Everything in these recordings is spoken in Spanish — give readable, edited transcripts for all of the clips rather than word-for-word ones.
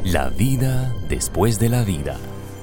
La vida después de la vida.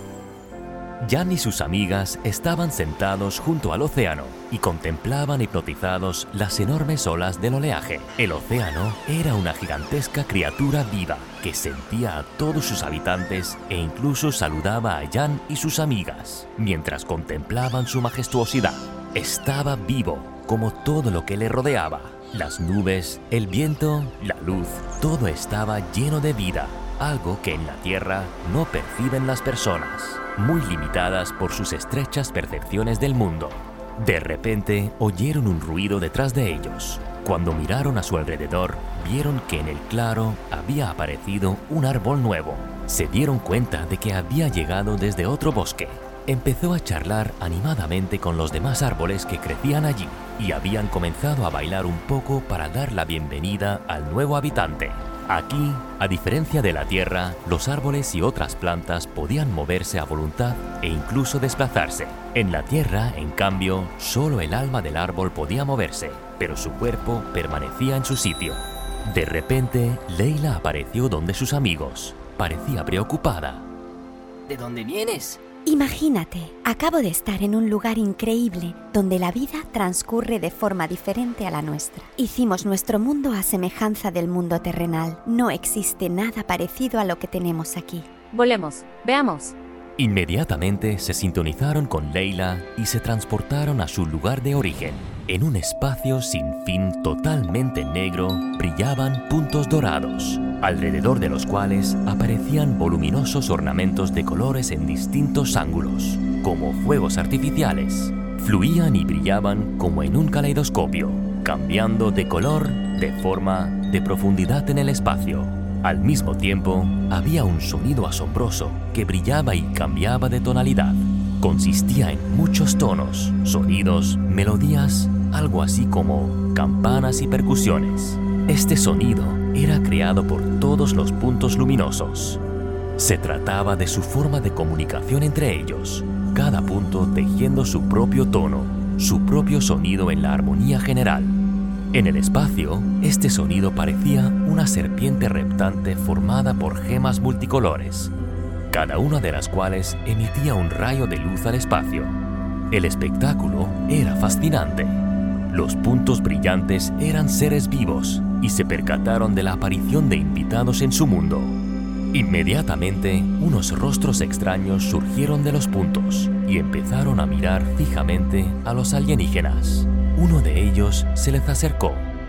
Jan y sus amigas estaban sentados junto al océano y contemplaban hipnotizados las enormes olas del oleaje. El océano era una gigantesca criatura viva que sentía a todos sus habitantes e incluso saludaba a Jan y sus amigas mientras contemplaban su majestuosidad. Estaba vivo como todo lo que le rodeaba. Las nubes, el viento, la luz, todo estaba lleno de vida. Algo que en la Tierra no perciben las personas, muy limitadas por sus estrechas percepciones del mundo. De repente oyeron un ruido detrás de ellos. Cuando miraron a su alrededor, vieron que en el claro había aparecido un árbol nuevo. Se dieron cuenta de que había llegado desde otro bosque. Empezó a charlar animadamente con los demás árboles que crecían allí y habían comenzado a bailar un poco para dar la bienvenida al nuevo habitante. Aquí, a diferencia de la Tierra, los árboles y otras plantas podían moverse a voluntad e incluso desplazarse. En la Tierra, en cambio, solo el alma del árbol podía moverse, pero su cuerpo permanecía en su sitio. De repente, Leila apareció donde sus amigos. Parecía preocupada. ¿De dónde vienes? Imagínate, acabo de estar en un lugar increíble donde la vida transcurre de forma diferente a la nuestra. Hicimos nuestro mundo a semejanza del mundo terrenal. No existe nada parecido a lo que tenemos aquí. Volemos, veamos. Inmediatamente se sintonizaron con Leila y se transportaron a su lugar de origen. En un espacio sin fin totalmente negro brillaban puntos dorados, alrededor de los cuales aparecían voluminosos ornamentos de colores en distintos ángulos, como fuegos artificiales. Fluían y brillaban como en un caleidoscopio, cambiando de color, de forma, de profundidad en el espacio. Al mismo tiempo, había un sonido asombroso que brillaba y cambiaba de tonalidad. Consistía en muchos tonos, sonidos, melodías, algo así como campanas y percusiones. Este sonido era creado por todos los puntos luminosos. Se trataba de su forma de comunicación entre ellos, cada punto tejiendo su propio tono, su propio sonido en la armonía general. En el espacio, este sonido parecía una serpiente reptante formada por gemas multicolores, cada una de las cuales emitía un rayo de luz al espacio. El espectáculo era fascinante. Los puntos brillantes eran seres vivos y se percataron de la aparición de invitados en su mundo. Inmediatamente, unos rostros extraños surgieron de los puntos y empezaron a mirar fijamente a los alienígenas. Uno de ellos se les acercó.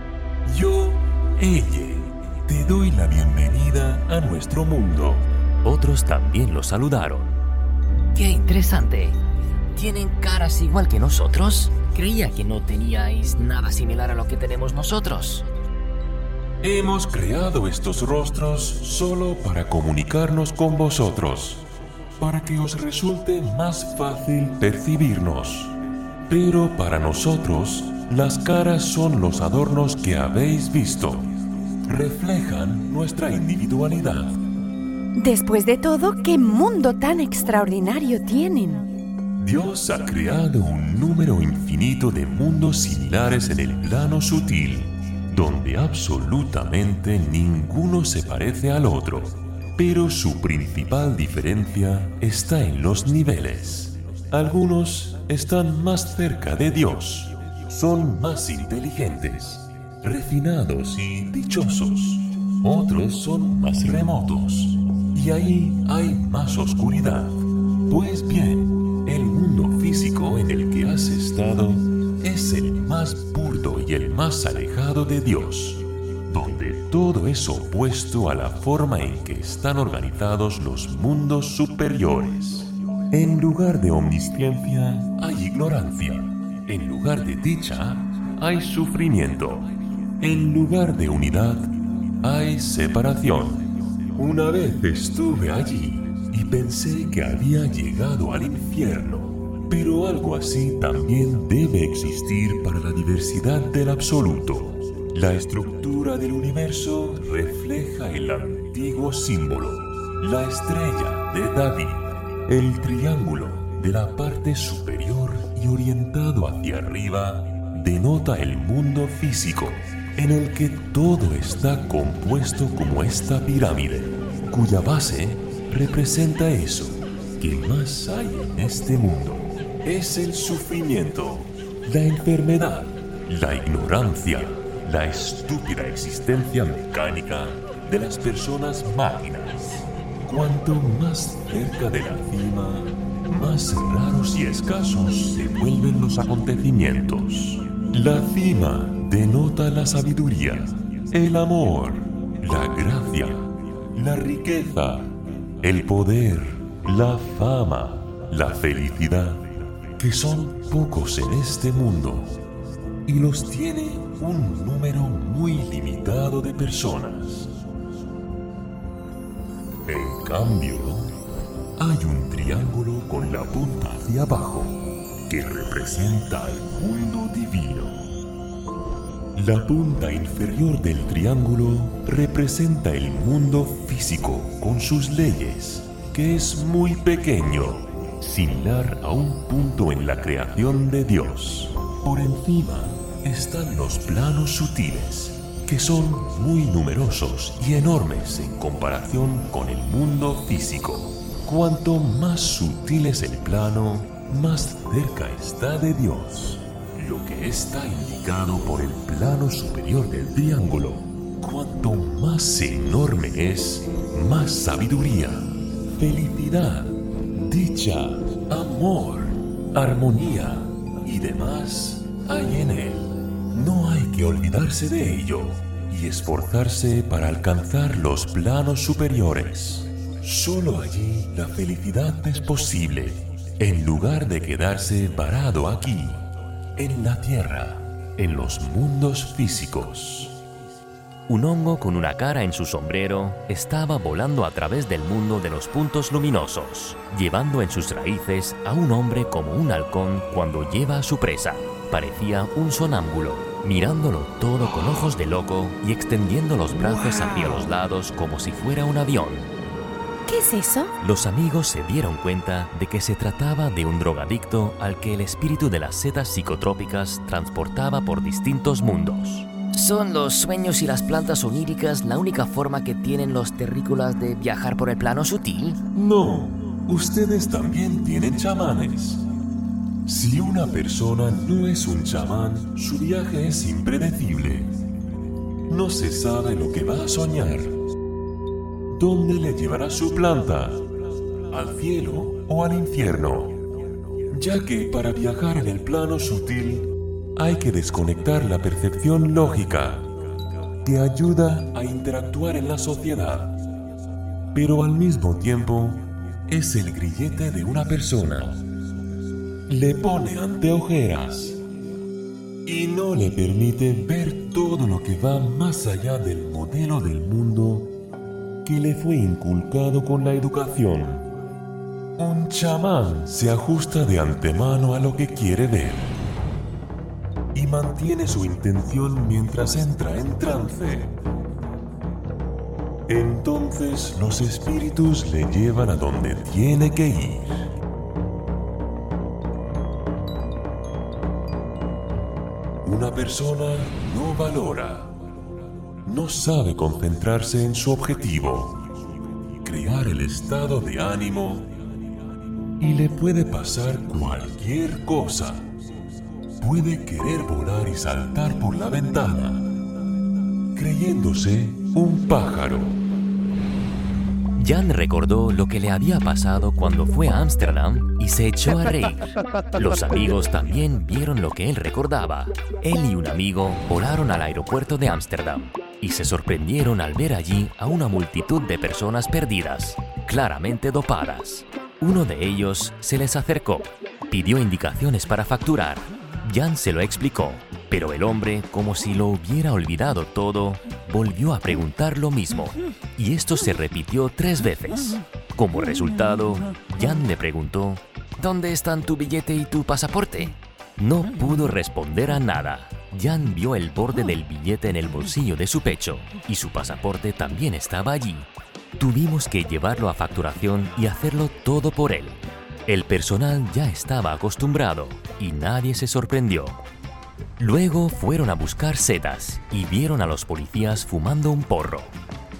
Yo, ella, te doy la bienvenida a nuestro mundo. Otros también los saludaron. ¡Qué interesante! ¿Tienen caras igual que nosotros? Creía que no teníais nada similar a lo que tenemos nosotros. Hemos creado estos rostros solo para comunicarnos con vosotros, para que os resulte más fácil percibirnos. Pero para nosotros, las caras son los adornos que habéis visto. Reflejan nuestra individualidad. Después de todo, ¿qué mundo tan extraordinario tienen? Dios ha creado un número infinito de mundos similares en el plano sutil, donde absolutamente ninguno se parece al otro. Pero su principal diferencia está en los niveles. Algunos están más cerca de Dios, son más inteligentes, refinados y dichosos. Otros son más remotos, y ahí hay más oscuridad. Pues bien, el mundo físico en el que has estado es el más burdo y el más alejado de Dios, donde todo es opuesto a la forma en que están organizados los mundos superiores. En lugar de omnisciencia, hay ignorancia. En lugar de dicha, hay sufrimiento. En lugar de unidad, hay separación. Una vez estuve allí y pensé que había llegado al infierno, pero algo así también debe existir para la diversidad del absoluto. La estructura del universo refleja el antiguo símbolo, la estrella de David. El triángulo de la parte superior y orientado hacia arriba denota el mundo físico, en el que todo está compuesto como esta pirámide, cuya base representa eso que más hay en este mundo. Es el sufrimiento, la enfermedad, la ignorancia, la estúpida existencia mecánica de las personas máquinas. Cuanto más cerca de la cima, más raros y escasos se vuelven los acontecimientos. La cima denota la sabiduría, el amor, la gracia, la riqueza, el poder, la fama, la felicidad, que son pocos en este mundo, y los tiene un número muy limitado de personas. En cambio, hay un triángulo con la punta hacia abajo que representa al mundo divino. La punta inferior del triángulo representa el mundo físico con sus leyes, que es muy pequeño, similar a un punto en la creación de Dios. Por encima están los planos sutiles, que son muy numerosos y enormes en comparación con el mundo físico. Cuanto más sutil es el plano, más cerca está de Dios, lo que está indicado por el plano superior del triángulo. Cuanto más enorme es, más sabiduría, felicidad, dicha, amor, armonía y demás hay en él. No hay que olvidarse de ello y esforzarse para alcanzar los planos superiores. Solo allí la felicidad es posible, en lugar de quedarse varado aquí, en la tierra, en los mundos físicos. Un hongo con una cara en su sombrero estaba volando a través del mundo de los puntos luminosos, llevando en sus raíces a un hombre como un halcón cuando lleva a su presa. Parecía un sonámbulo, mirándolo todo con ojos de loco y extendiendo los brazos hacia los lados como si fuera un avión. ¿Qué es eso? Los amigos se dieron cuenta de que se trataba de un drogadicto al que el espíritu de las setas psicotrópicas transportaba por distintos mundos. ¿Son los sueños y las plantas oníricas la única forma que tienen los terrícolas de viajar por el plano sutil? No, ustedes también tienen chamanes. Si una persona no es un chamán, su viaje es impredecible. No se sabe lo que va a soñar. ¿Dónde le llevará su planta? ¿Al cielo o al infierno? Ya que para viajar en el plano sutil hay que desconectar la percepción lógica, que ayuda a interactuar en la sociedad, pero al mismo tiempo es el grillete de una persona. Le pone anteojeras y no le permite ver todo lo que va más allá del modelo del mundo que le fue inculcado con la educación. Un chamán se ajusta de antemano a lo que quiere ver y mantiene su intención mientras entra en trance. Entonces los espíritus le llevan a donde tiene que ir. Una persona no valora, no sabe concentrarse en su objetivo, crear el estado de ánimo, y le puede pasar cualquier cosa. Puede querer volar y saltar por la ventana, creyéndose un pájaro. Jan recordó lo que le había pasado cuando fue a Ámsterdam y se echó a reír. Los amigos también vieron lo que él recordaba. Él y un amigo volaron al aeropuerto de Ámsterdam y se sorprendieron al ver allí a una multitud de personas perdidas, claramente dopadas. Uno de ellos se les acercó, pidió indicaciones para facturar. Jan se lo explicó, pero el hombre, como si lo hubiera olvidado todo, volvió a preguntar lo mismo, y esto se repitió 3 veces. Como resultado, Jan le preguntó: ¿Dónde están tu billete y tu pasaporte? No pudo responder a nada. Jan vio el borde del billete en el bolsillo de su pecho, y su pasaporte también estaba allí. Tuvimos que llevarlo a facturación y hacerlo todo por él. El personal ya estaba acostumbrado y nadie se sorprendió. Luego fueron a buscar setas y vieron a los policías fumando un porro.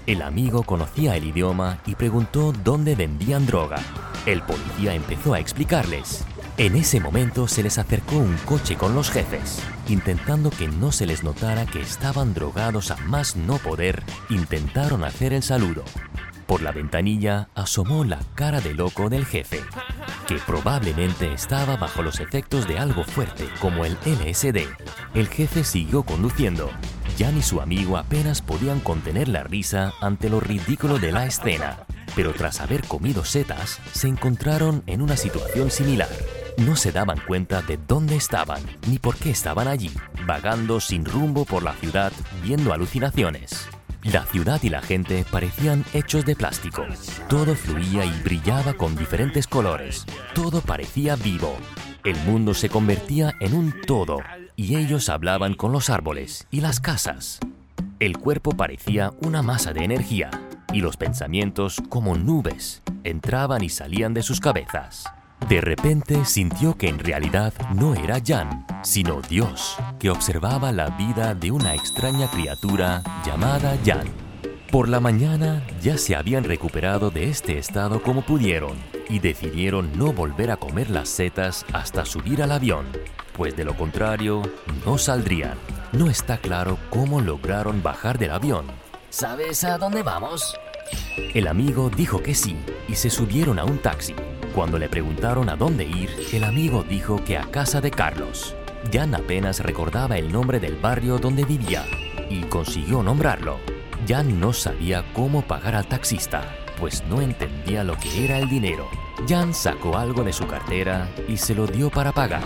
El amigo conocía el idioma y preguntó dónde vendían droga. El policía empezó a explicarles. En ese momento se les acercó un coche con los jefes. Intentando que no se les notara que estaban drogados a más no poder, intentaron hacer el saludo. Por la ventanilla asomó la cara de loco del jefe, que probablemente estaba bajo los efectos de algo fuerte como el LSD. El jefe siguió conduciendo. Jan y su amigo apenas podían contener la risa ante lo ridículo de la escena, pero tras haber comido setas, se encontraron en una situación similar. No se daban cuenta de dónde estaban ni por qué estaban allí, vagando sin rumbo por la ciudad, viendo alucinaciones. La ciudad y la gente parecían hechos de plástico. Todo fluía y brillaba con diferentes colores. Todo parecía vivo. El mundo se convertía en un todo y ellos hablaban con los árboles y las casas. El cuerpo parecía una masa de energía y los pensamientos, como nubes, entraban y salían de sus cabezas. De repente sintió que en realidad no era Jan, sino Dios, que observaba la vida de una extraña criatura llamada Jan. Por la mañana ya se habían recuperado de este estado como pudieron y decidieron no volver a comer las setas hasta subir al avión, pues de lo contrario no saldrían. No está claro cómo lograron bajar del avión. ¿Sabes a dónde vamos? El amigo dijo que sí y se subieron a un taxi. Cuando le preguntaron a dónde ir, el amigo dijo que a casa de Carlos. Jan apenas recordaba el nombre del barrio donde vivía y consiguió nombrarlo. Jan no sabía cómo pagar al taxista, pues no entendía lo que era el dinero. Jan sacó algo de su cartera y se lo dio para pagar.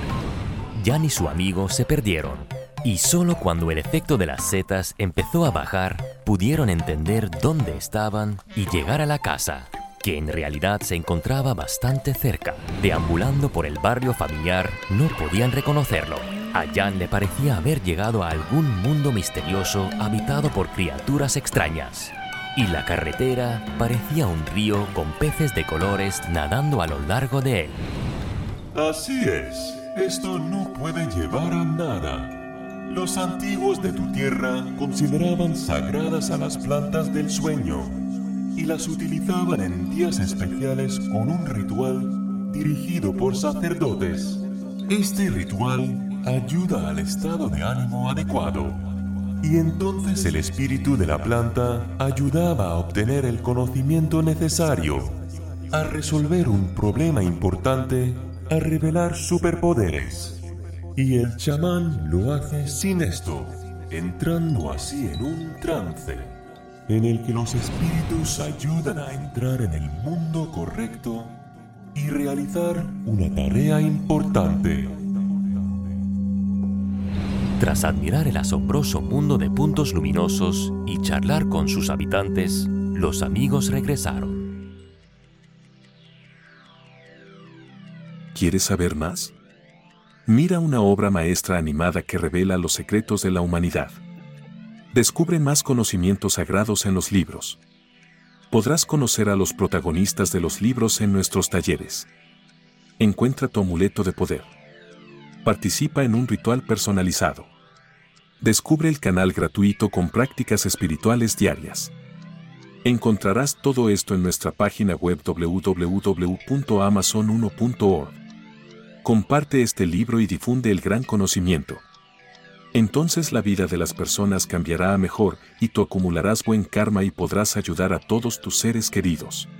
Jan y su amigo se perdieron, y solo cuando el efecto de las setas empezó a bajar, pudieron entender dónde estaban y llegar a la casa, que en realidad se encontraba bastante cerca. Deambulando por el barrio familiar, no podían reconocerlo. A Jan le parecía haber llegado a algún mundo misterioso habitado por criaturas extrañas. Y la carretera parecía un río con peces de colores nadando a lo largo de él. Así es, esto no puede llevar a nada. Los antiguos de tu tierra consideraban sagradas a las plantas del sueño y las utilizaban en días especiales con un ritual dirigido por sacerdotes. Este ritual ayuda al estado de ánimo adecuado, y entonces el espíritu de la planta ayudaba a obtener el conocimiento necesario, a resolver un problema importante, a revelar superpoderes. Y el chamán lo hace sin esto, entrando así en un trance, en el que los espíritus ayudan a entrar en el mundo correcto y realizar una tarea importante. Tras admirar el asombroso mundo de puntos luminosos y charlar con sus habitantes, los amigos regresaron. ¿Quieres saber más? Mira una obra maestra animada que revela los secretos de la humanidad. Descubre más conocimientos sagrados en los libros. Podrás conocer a los protagonistas de los libros en nuestros talleres. Encuentra tu amuleto de poder. Participa en un ritual personalizado. Descubre el canal gratuito con prácticas espirituales diarias. Encontrarás todo esto en nuestra página web www.amazon1.org. Comparte este libro y difunde el gran conocimiento. Entonces la vida de las personas cambiará a mejor y tú acumularás buen karma y podrás ayudar a todos tus seres queridos.